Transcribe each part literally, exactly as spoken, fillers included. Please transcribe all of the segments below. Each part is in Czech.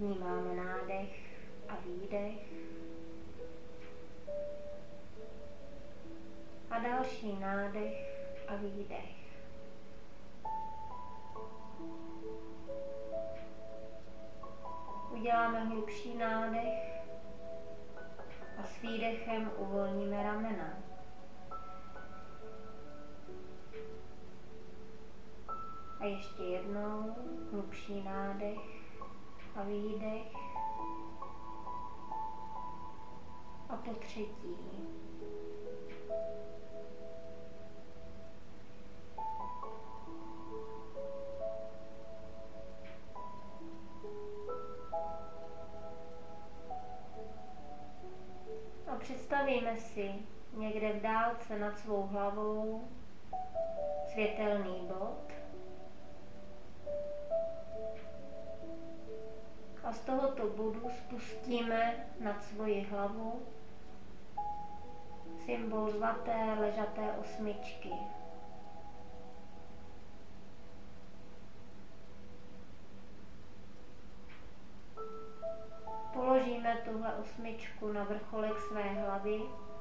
Vnímáme nádech a výdech. A další nádech a výdech. Uděláme hlubší nádech a s výdechem uvolníme ramena. A ještě jednou hlubší nádech a výdech. A po třetí. A představíme si někde v dálce nad svou hlavou světelný bod. A z tohoto bodu spustíme nad svoji hlavu symbol zlaté ležaté osmičky. Položíme tuhle osmičku na vrcholek své hlavy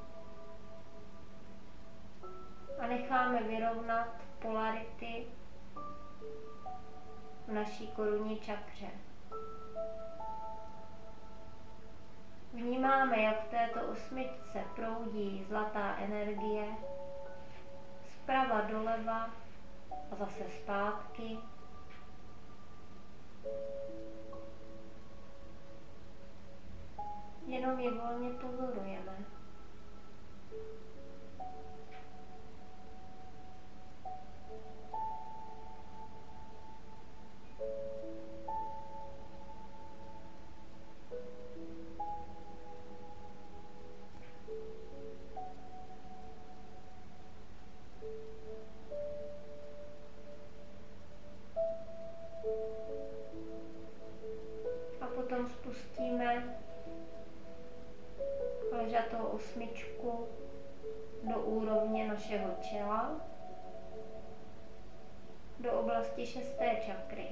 a necháme vyrovnat polarity v naší korunní čakře. Vnímáme, jak v této osmičce proudí zlatá energie zprava doleva a zase zpátky. Jenom je volně pozorujeme. A potom spustíme ležatou osmičku do úrovně našeho čela, do oblasti šesté čakry.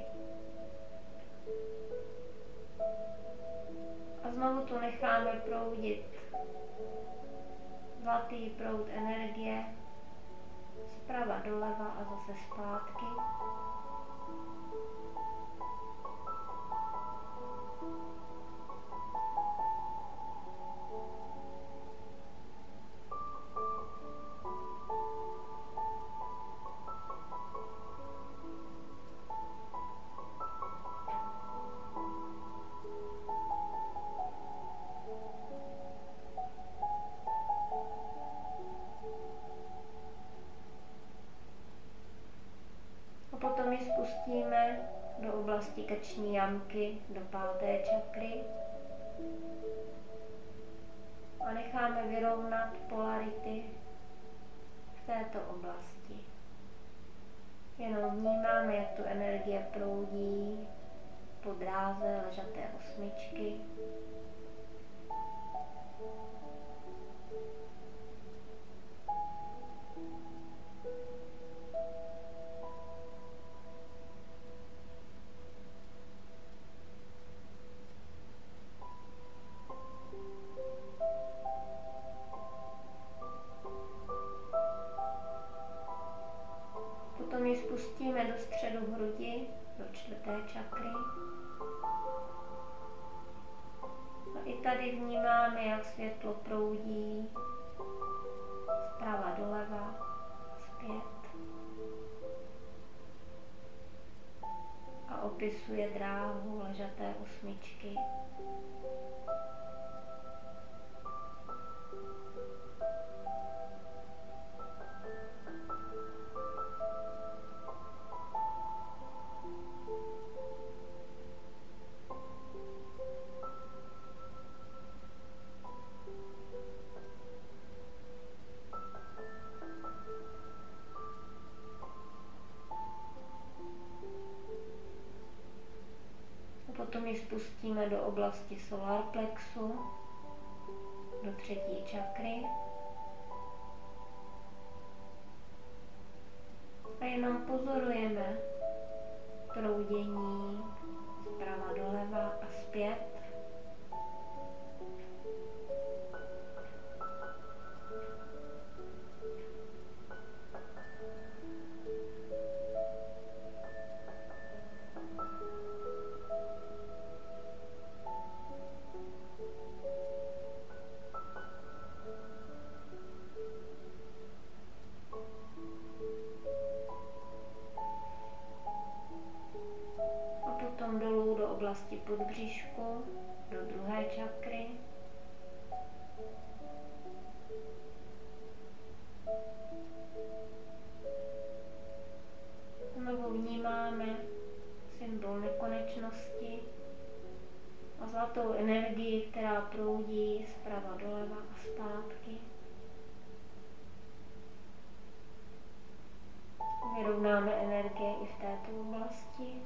A znovu tu necháme proudit zlatý proud energie zprava doleva a zase zpátky. Potom ji spustíme do oblasti krční jamky, do páté čakry a necháme vyrovnat polarity v této oblasti. Jenom vnímáme, jak tu energie proudí po dráze ležaté osmičky. Potom ji spustíme do středu hrudi, do čtvrté čakry. A i tady vnímáme, jak světlo proudí zprava doleva, zpět. A opisuje dráhu ležaté osmičky. Potom ji spustíme do oblasti solarplexu, do třetí čakry. A jenom pozorujeme proudění zprava doleva a zpět. oblasti podbřišku do druhé čakry. Znovu vnímáme symbol nekonečnosti a zlatou energii, která proudí zprava doleva a zpátky. Vyrovnáme energie i v této oblasti.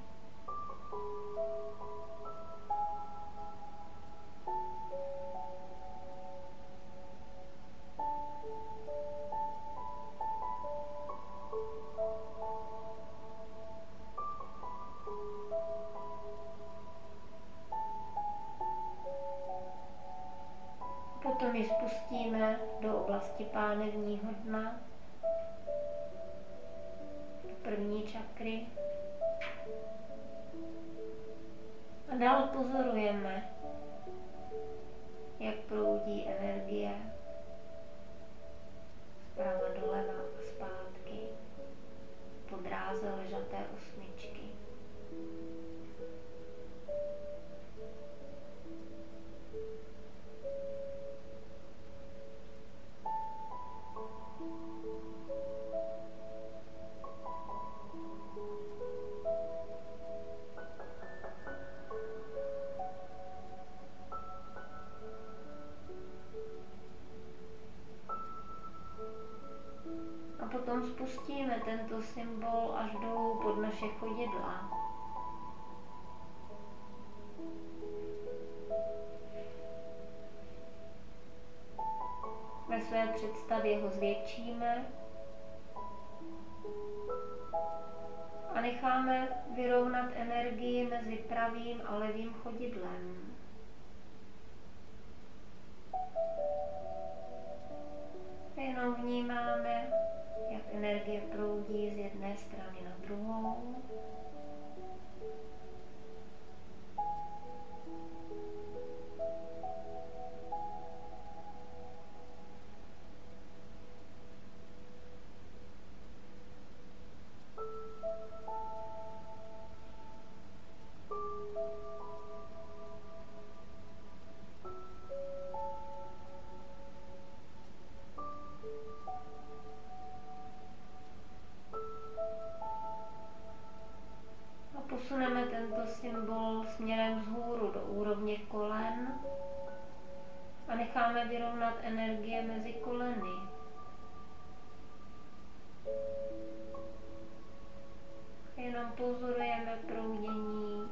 Potom ji spustíme do oblasti pánevního dna, do první čakry. A dál pozorujeme, jak proudí energie zprava doleva a zpátky po dráze ležaté osmičky. A potom spustíme tento symbol až dolů pod naše chodidla. Ve své představě ho zvětšíme a necháme vyrovnat energii mezi pravým a levým chodidlem. Jenom vnímáme, jak energie proudí z jedné strany na druhou. Posuneme tento symbol směrem vzhůru do úrovně kolen a necháme vyrovnat energie mezi koleny. Jenom pozorujeme proudění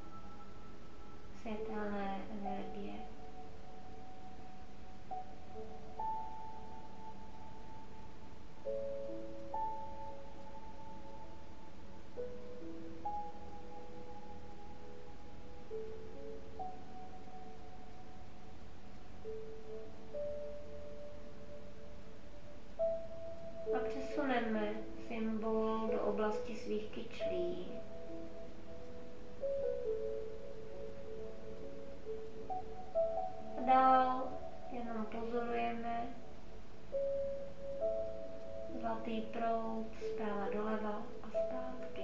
světelné energie. A přesuneme symbol do oblasti svých kyčlí. A dál jenom pozorujeme zlatý proud zprava doleva a zpátky.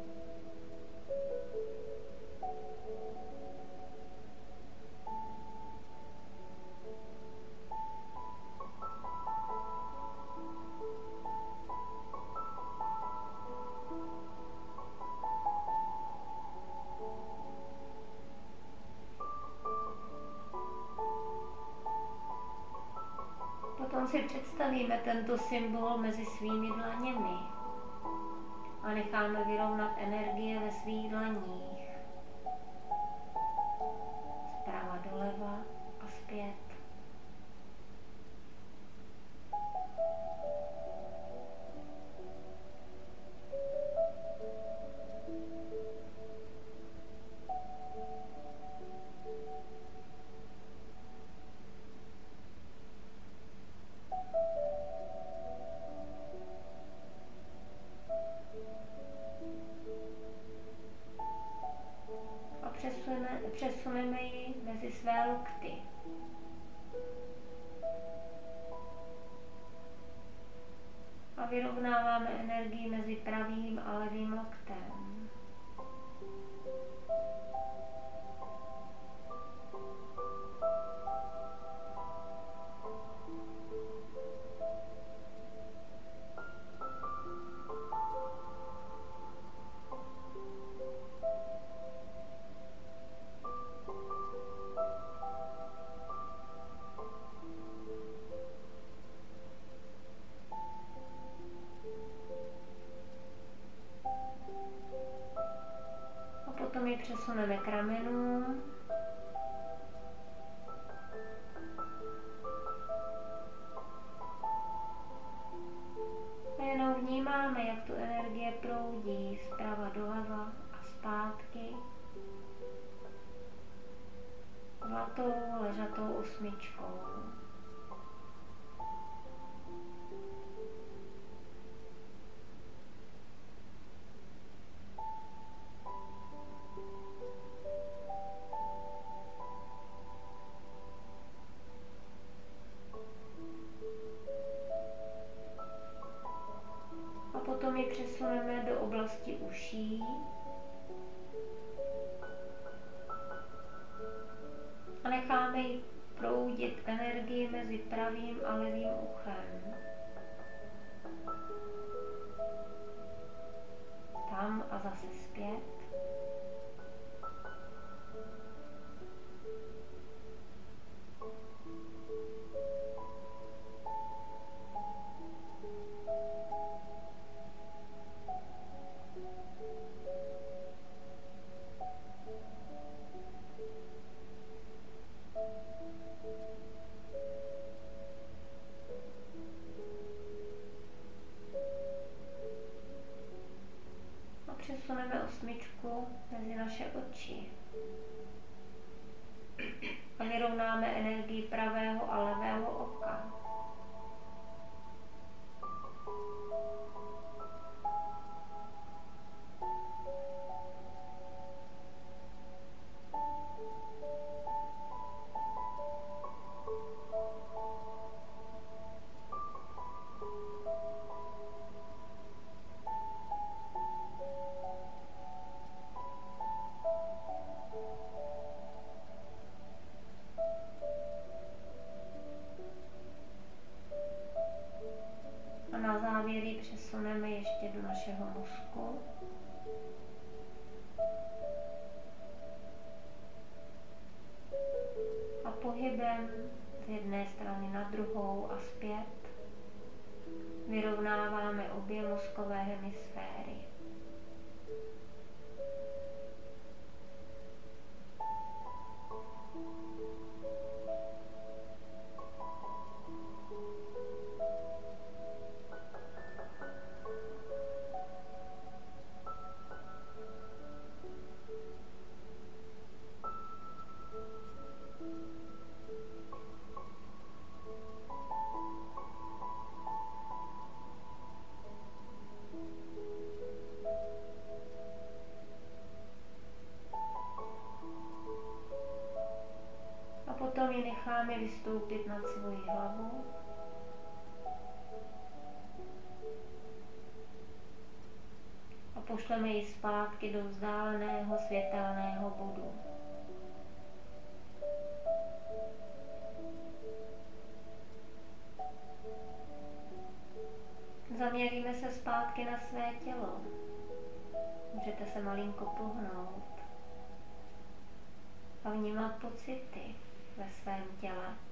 Potom si představíme tento symbol mezi svými dlaněmi a necháme vyrovnat energie ve svých dlaních. Zprava doleva a zpět. Přesuneme, přesuneme ji mezi své lokty. A vyrovnáváme energii mezi pravým a levým loktem. potom ji přesuneme k ramenům. A jenom vnímáme, jak tu energie proudí zprava doleva a zpátky zlatou ležatou osmičkou. Potom ji přesuneme do oblasti uší a necháme ji proudit energii mezi pravým a levým uchem. Tam a zase zpět. Přesuneme osmičku mezi naše oči a vyrovnáme energii pravého a levého oka. Na závěr ji přesuneme ještě do našeho mozku. A pohybem z jedné strany na druhou a zpět vyrovnáváme obě mozkové hemisféry. Potom ji necháme vystoupit nad svoji hlavu. A pošleme ji zpátky do vzdáleného světelného bodu. Zaměříme se zpátky na své tělo. Můžete se malinko pohnout a vnímat pocity ve svém těle.